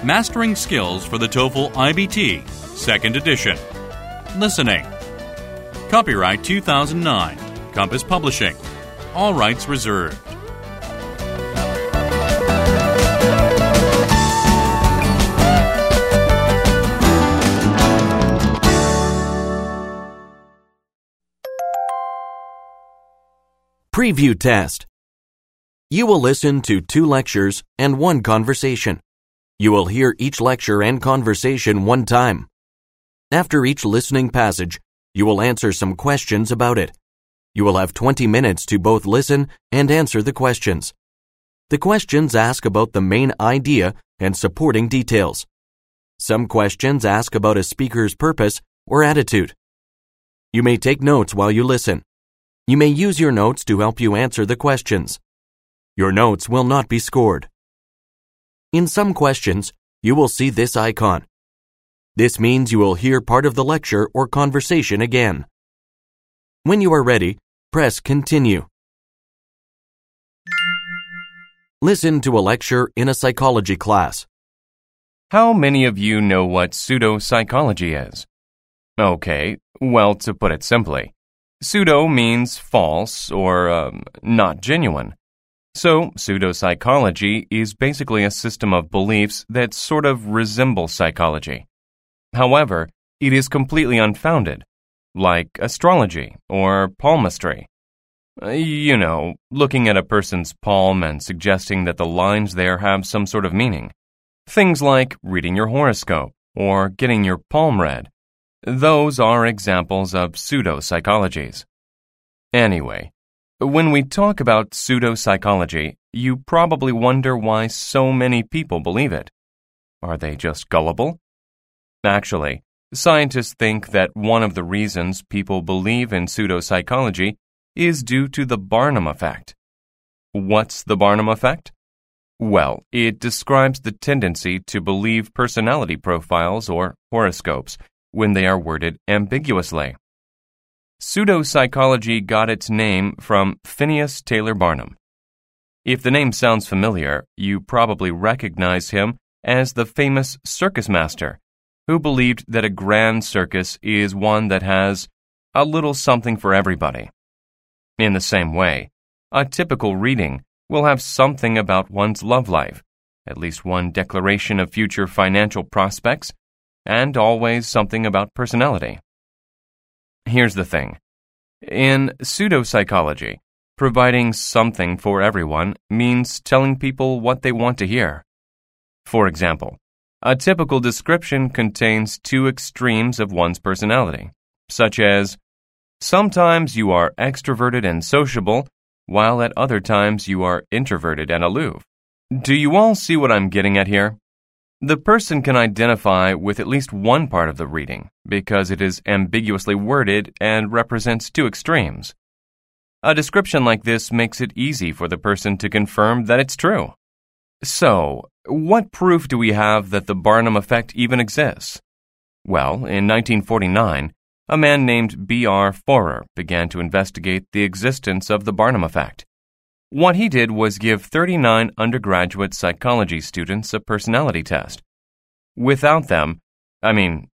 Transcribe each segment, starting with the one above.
Mastering Skills for the TOEFL IBT, 2nd edition. Listening. Copyright 2009. Compass Publishing. All rights reserved. Preview test. You will listen to 2 lectures and 1 conversation. You will hear each lecture and conversation 1 time. After each listening passage, you will answer some questions about it. You will have 20 minutes to both listen and answer the questions. The questions ask about the main idea and supporting details. Some questions ask about a speaker's purpose or attitude. You may take notes while you listen. You may use your notes to help you answer the questions. Your notes will not be scored. In some questions, you will see this icon. This means you will hear part of the lecture or conversation again. When you are ready, press Continue. Listen to a lecture in a psychology class. How many of you know what pseudopsychology is? Okay, well, to put it simply, pseudo means false or not genuine. So, pseudopsychology is basically a system of beliefs that sort of resemble psychology. However, it is completely unfounded, like astrology or palmistry. You know, looking at a person's palm and suggesting that the lines there have some sort of meaning. Things like reading your horoscope or getting your palm read. Those are examples of pseudopsychologies. Anyway, when we talk about pseudopsychology, you probably wonder why so many people believe it. Are they just gullible? Actually, scientists think that one of the reasons people believe in pseudopsychology is due to the Barnum effect. What's the Barnum effect? Well, it describes the tendency to believe personality profiles or horoscopes when they are worded ambiguously. Pseudopsychology got its name from Phineas Taylor Barnum. If the name sounds familiar, you probably recognize him as the famous circus master who believed that a grand circus is one that has a little something for everybody. In the same way, a typical reading will have something about one's love life, at least one declaration of future financial prospects, and always something about personality. Here's the thing. In pseudopsychology, providing something for everyone means telling people what they want to hear. For example, a typical description contains 2 extremes of one's personality, such as, sometimes you are extroverted and sociable, while at other times you are introverted and aloof. Do you all see what I'm getting at here? The person can identify with at least one part of the reading because it is ambiguously worded and represents 2 extremes. A description like this makes it easy for the person to confirm that it's true. So, what proof do we have that the Barnum effect even exists? Well, in 1949, a man named B.R. Forer began to investigate the existence of the Barnum effect. What he did was give 39 undergraduate psychology students a personality test. Without them knowing,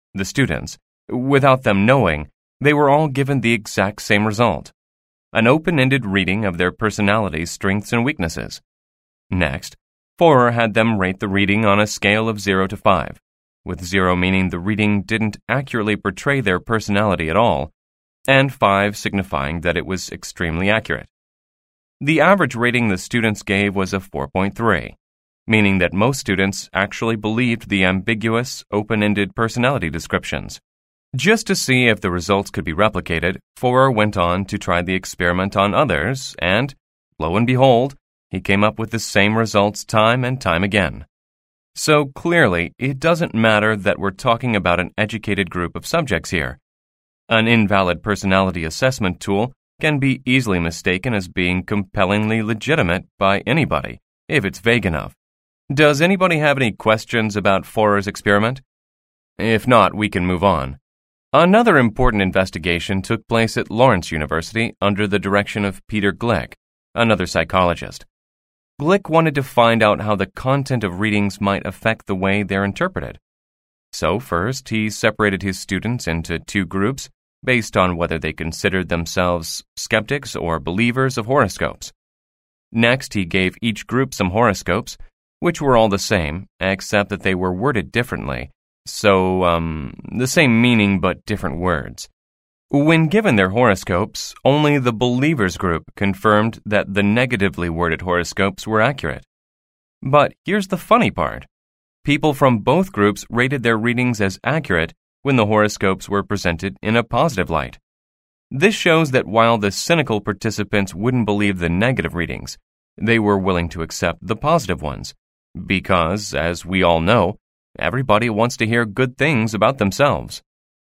they were all given the exact same result, an open-ended reading of their personality's strengths and weaknesses. Next, Forer had them rate the reading on a scale of 0 to 5, with 0 meaning the reading didn't accurately portray their personality at all, and 5 signifying that it was extremely accurate. The average rating the students gave was a 4.3, meaning that most students actually believed the ambiguous, open-ended personality descriptions. Just to see if the results could be replicated, Forer went on to try the experiment on others, and, lo and behold, he came up with the same results time and time again. So clearly, it doesn't matter that we're talking about an educated group of subjects here. An invalid personality assessment tool can be easily mistaken as being compellingly legitimate by anybody, if it's vague enough. Does anybody have any questions about Forer's experiment? If not, we can move on. Another important investigation took place at Lawrence University under the direction of Peter Glick, another psychologist. Glick wanted to find out how the content of readings might affect the way they're interpreted. So first, he separated his students into two groups based on whether they considered themselves skeptics or believers of horoscopes. Next, he gave each group some horoscopes, which were all the same, except that they were worded differently. So, the same meaning but different words. When given their horoscopes, only the believers group confirmed that the negatively worded horoscopes were accurate. But here's the funny part. People from both groups rated their readings as accurate when the horoscopes were presented in a positive light. This shows that while the cynical participants wouldn't believe the negative readings, they were willing to accept the positive ones. Because, as we all know, everybody wants to hear good things about themselves.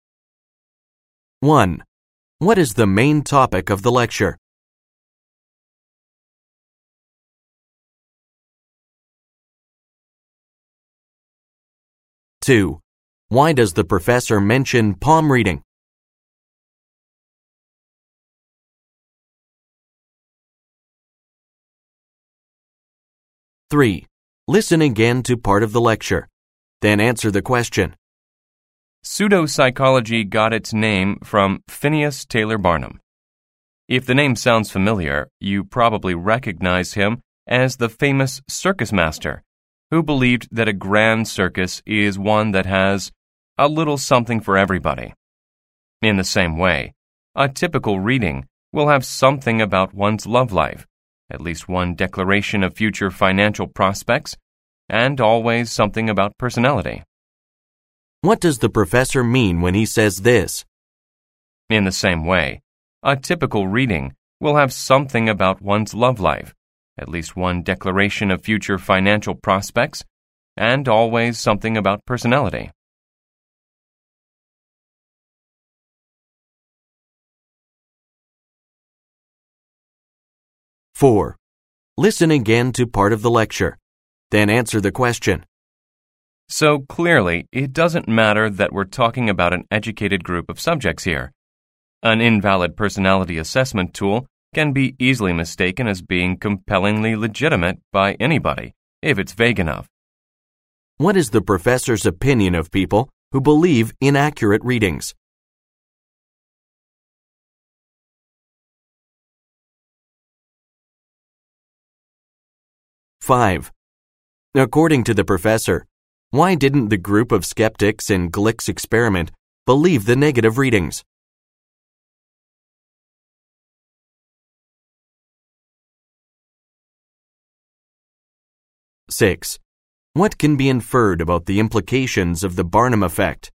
1. What is the main topic of the lecture? Two. Why does the professor mention palm reading? 3. Listen again to part of the lecture. Then answer the question. Pseudopsychology got its name from Phineas Taylor Barnum. If the name sounds familiar, you probably recognize him as the famous circus master who believed that a grand circus is one that has a little something for everybody. In the same way, a typical reading will have something about one's love life, at least one declaration of future financial prospects, and always something about personality. What does the professor mean when he says this? In the same way, a typical reading will have something about one's love life, at least one declaration of future financial prospects, and always something about personality. Four. Listen again to part of the lecture. Then answer the question. So clearly, it doesn't matter that we're talking about an educated group of subjects here. An invalid personality assessment tool can be easily mistaken as being compellingly legitimate by anybody, if it's vague enough. What is the professor's opinion of people who believe inaccurate readings? 5. According to the professor, why didn't the group of skeptics in Glick's experiment believe the negative readings? 6. What can be inferred about the implications of the Barnum effect?